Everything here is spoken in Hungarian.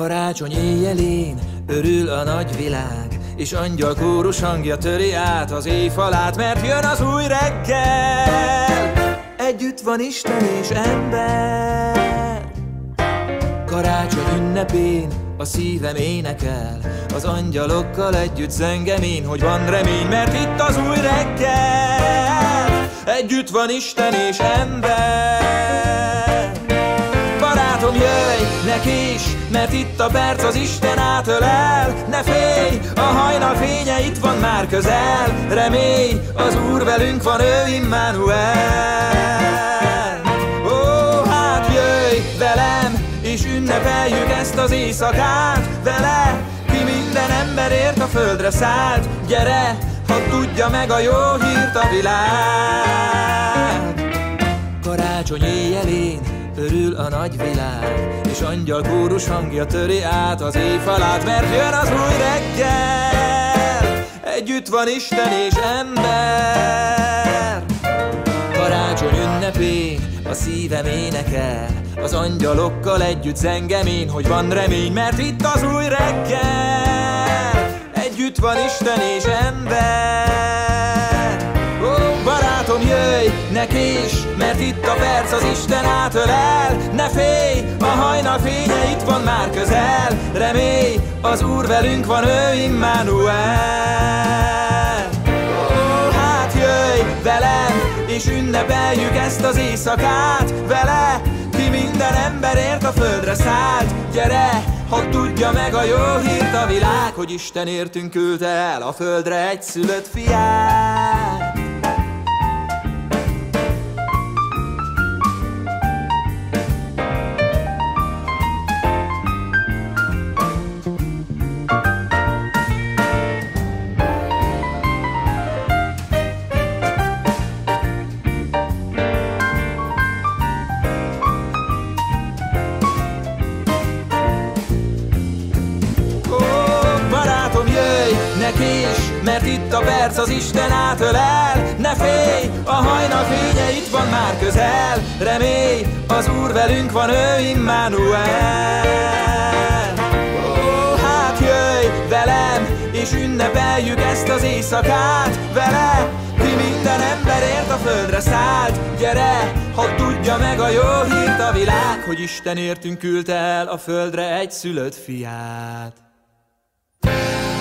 Karácsony éjjelén örül a nagy világ, és angyal kórus hangja töri át az éjfalát, mert jön az új reggel. Együtt van Isten és ember. Karácsony ünnepén a szívem énekel, az angyalokkal együtt zengem én, hogy van remény, mert itt az új reggel. Együtt van Isten és ember. Barátom, jöjj, ne kés, mert itt a perc, az Isten átölel. Ne félj, a hajnal fénye itt van már közel. Remélj, az Úr velünk van, ő Immanuel. Ó, hát jöjj velem, és ünnepeljük ezt az éjszakát vele, ki minden emberért a földre szállt. Gyere, hadd tudja meg a jó hírt a világ. Karácsony éjjelén örül a nagy világ, és angyal kórus hangja töri át az éjfalát, mert jön az új reggel. Együtt van Isten és ember. Karácsony ünnepén a szívem énekel, az angyalokkal együtt zengem én, hogy van remény, mert itt az új reggel. Együtt van Isten és ember. Ó, barátom, jöjj, ne kés, mert itt a perc, az Isten átölel. Ne félj, a hajnal fénye itt van már közel. Remélj, az Úr velünk van, ő Immanuel. Ó, hát jöjj velem, és ünnepeljük ezt az éjszakát vele, ki minden emberért a földre szállt. Gyere, hadd tudja meg a jó hírt a világ, hogy Isten értünk küldte el a földre egy szülött fiát. Ne kés, mert itt a perc, az Isten átölel. Ne félj, a hajnal fénye itt van már közel. Remélj, az Úr velünk van, ő Immanuel. Ó, hát jöjj velem, és ünnepeljük ezt az éjszakát vele, ki minden emberért a földre szállt. Gyere, hadd tudja meg a jó hírt a világ, hogy Isten értünk küldte el a földre egy szülött fiát.